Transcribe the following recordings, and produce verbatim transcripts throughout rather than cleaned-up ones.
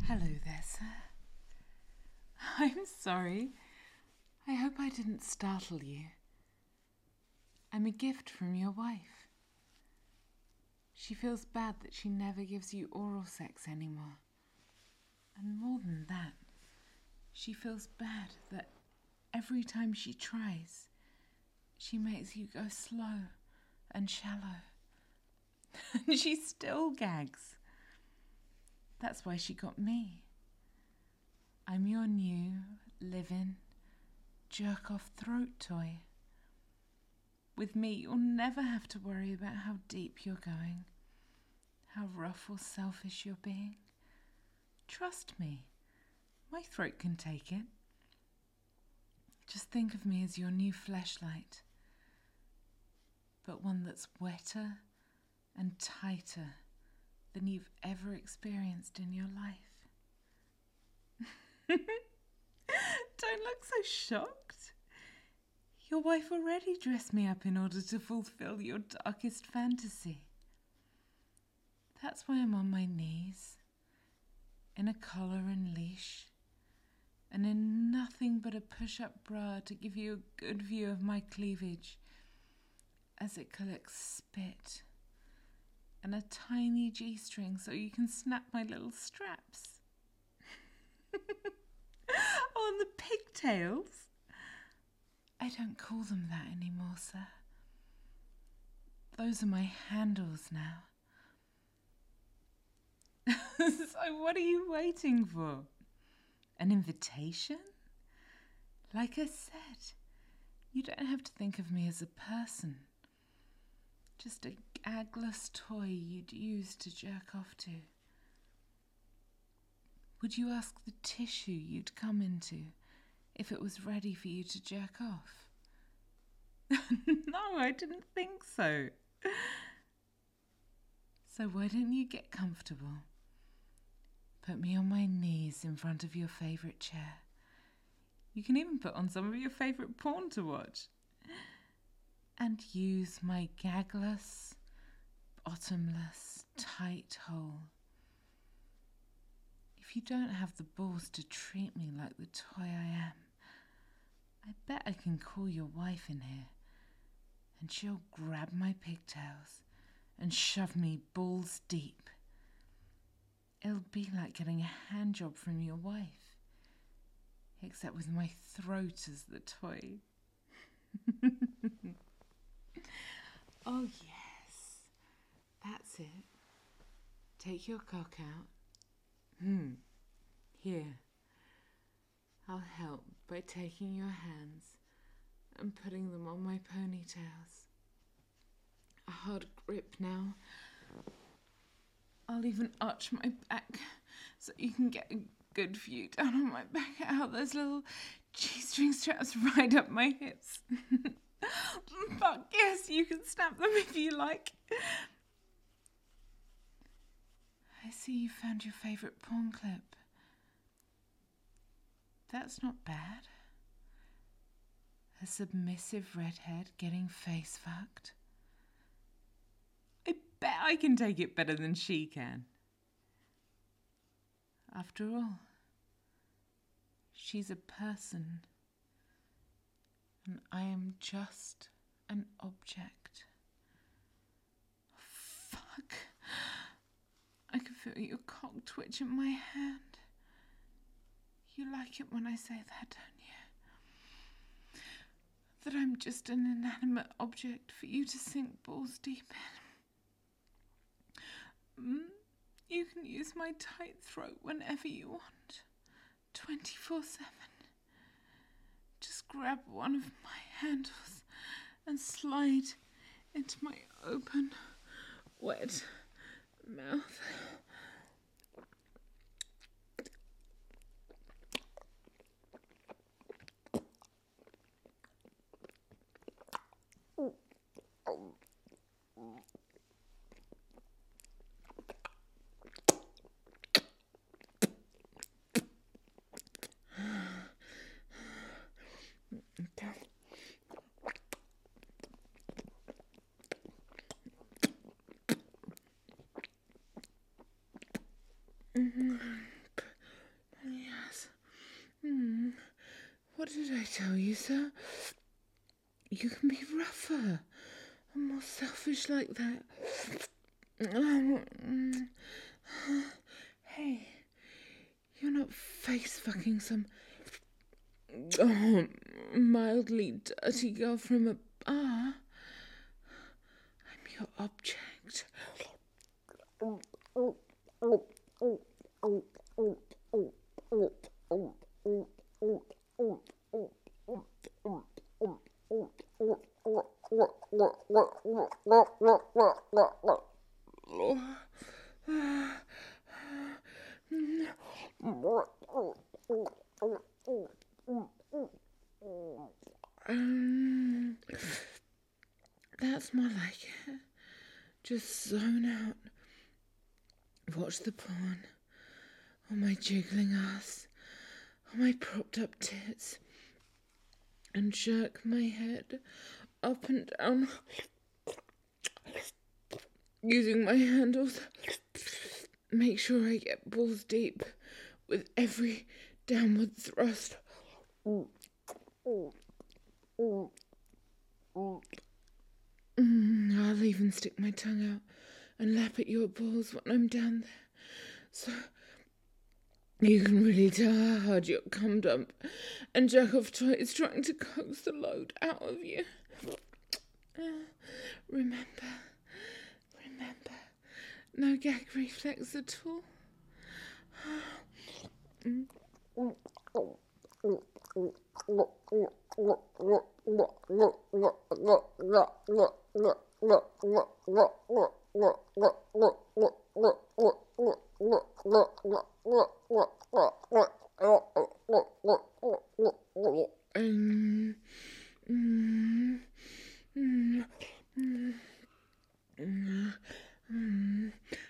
Hello there, sir. I'm sorry. I hope I didn't startle you. I'm a gift from your wife. She feels bad that she never gives you oral sex anymore. And more than that, she feels bad that every time she tries, she makes you go slow and shallow. And she still gags. That's why she got me. I'm your new, live-in, jerk-off throat toy. With me, you'll never have to worry about how deep you're going, how rough or selfish you're being. Trust me, my throat can take it. Just think of me as your new fleshlight, but one that's wetter and tighter than you've ever experienced in your life. Don't look so shocked. Your wife already dressed me up in order to fulfill your darkest fantasy. That's why I'm on my knees, in a collar and leash, and in nothing but a push-up bra to give you a good view of my cleavage as it collects spit, and a tiny G-string so you can snap my little straps. Oh, and the pigtails. I don't call them that anymore, sir. Those are my handles now. So what are you waiting for? An invitation? Like I said, you don't have to think of me as a person. Just a gagless toy you'd use to jerk off to. Would you ask the tissue you'd come into if it was ready for you to jerk off? No, I didn't think so. So why don't you get comfortable? Put me on my knees in front of your favourite chair. You can even put on some of your favourite porn to watch. And use my gagless, bottomless, tight hole. If you don't have the balls to treat me like the toy I am, I bet I can call your wife in here, and she'll grab my pigtails and shove me balls deep. It'll be like getting a hand job from your wife, except with my throat as the toy. Oh yes, that's it. Take your cock out. Hmm, here. I'll help by taking your hands and putting them on my ponytails. A hard grip now. I'll even arch my back so you can get a good view down on my back, how those little G-string straps right up my hips. Fuck yes, you can snap them if you like. I see you found your favourite porn clip. That's not bad. A submissive redhead getting face fucked. I bet I can take it better than she can. After all, she's a person, and I am just an object. Fuck. I can feel your cock twitch in my hand. You like it when I say that, don't you? That I'm just an inanimate object for you to sink balls deep in. Mm? You can use my tight throat whenever you want, twenty-four seven. Just grab one of my handles and slide into my open, wet mouth. What did I tell you, sir? You can be rougher and more selfish like that. Hey, you're not face fucking some oh, mildly dirty girl from a bar. I'm your object. Um, that's more like it. Just zone out. Watch the porn. Or my jiggling ass. Or my propped up tits. And jerk my head up and down. Using my handles. Make sure I get balls deep with every downward thrust. Mm, I'll even stick my tongue out and lap at your balls when I'm down there. So you can really tell how hard your cum dump and jack off toy is trying to coax the load out of you. Uh, remember, remember, no gag reflex at all. mm. Um, mm, mm, mm, mm, mm,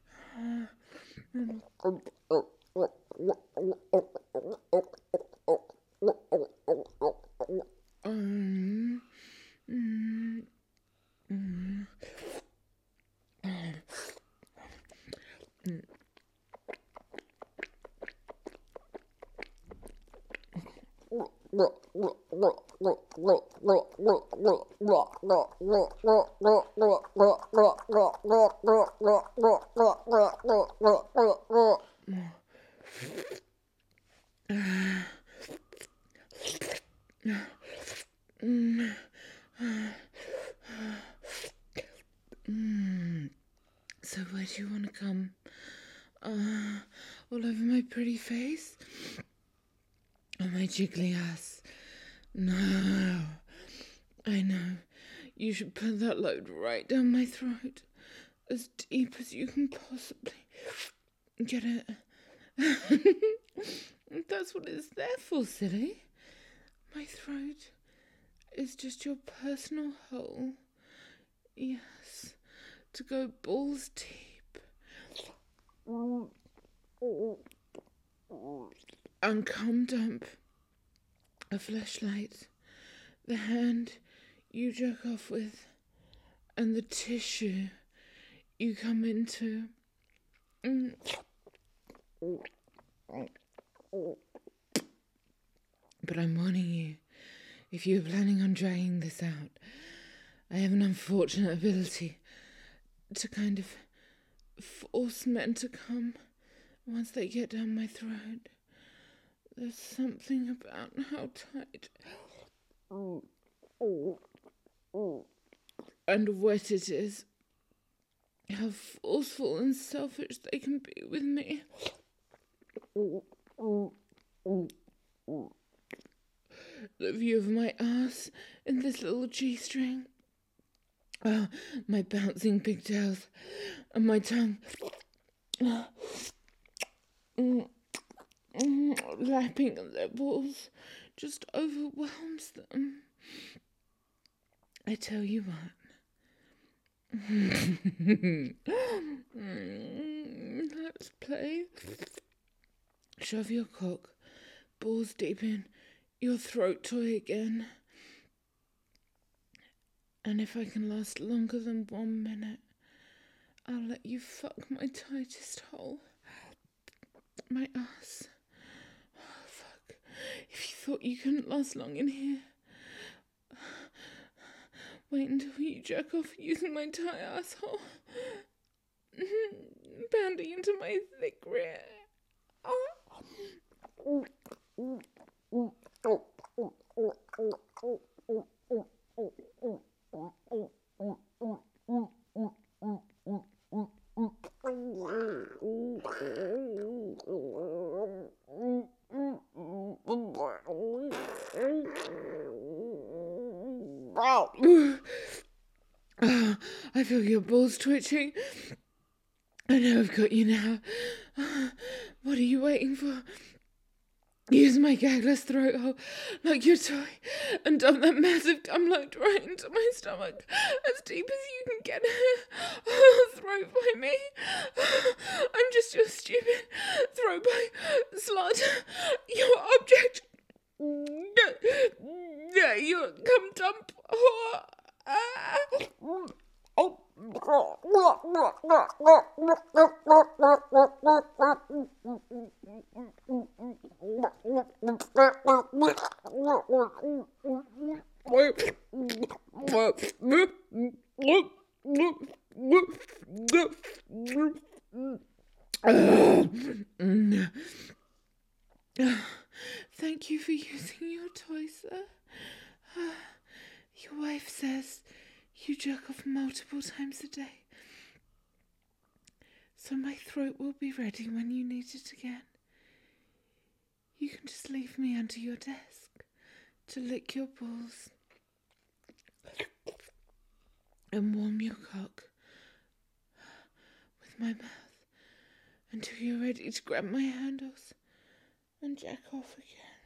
um, mm, mm. So where do you want to come? Uh, all over my pretty face? Or my jiggly ass? No. I know. You should put that load right down my throat. As deep as you can possibly. Get it? That's what it's there for, silly. My throat is just your personal hole. Yes. To go balls deep. And cum dump. A fleshlight. The hand you jerk off with. And the tissue you come into. Mm. But I'm warning you, if you're planning on dragging this out, I have an unfortunate ability to kind of force men to come once they get down my throat. There's something about how tight and wet it is, how forceful and selfish they can be with me. The view of my ass in this little G-string. Oh, my bouncing pigtails and my tongue uh, mm, mm, lapping at their balls just overwhelms them. I tell you what. Let's play. Shove your cock balls deep in your throat toy again. And if I can last longer than one minute, I'll let you fuck my tightest hole. My ass. Oh, fuck. If you thought you couldn't last long in here. Wait until you jerk off using my tight asshole. Pounding into my thick rear. Oh. I feel your balls twitching. I know I've got you now. What are you waiting for? Use my gagless throat hole like your toy and dump that massive cum load right into my stomach as deep as you can get it. Oh, throat by me. I'm just your stupid throat by slut. Your object. Your cum dump whore. Oh. Thank you for using your toy, sir. Your wife says you jerk off multiple times a day, so my throat will be ready when you need it again. You can just leave me under your desk to lick your balls and warm your cock with my mouth until you're ready to grab my handles and jack off again.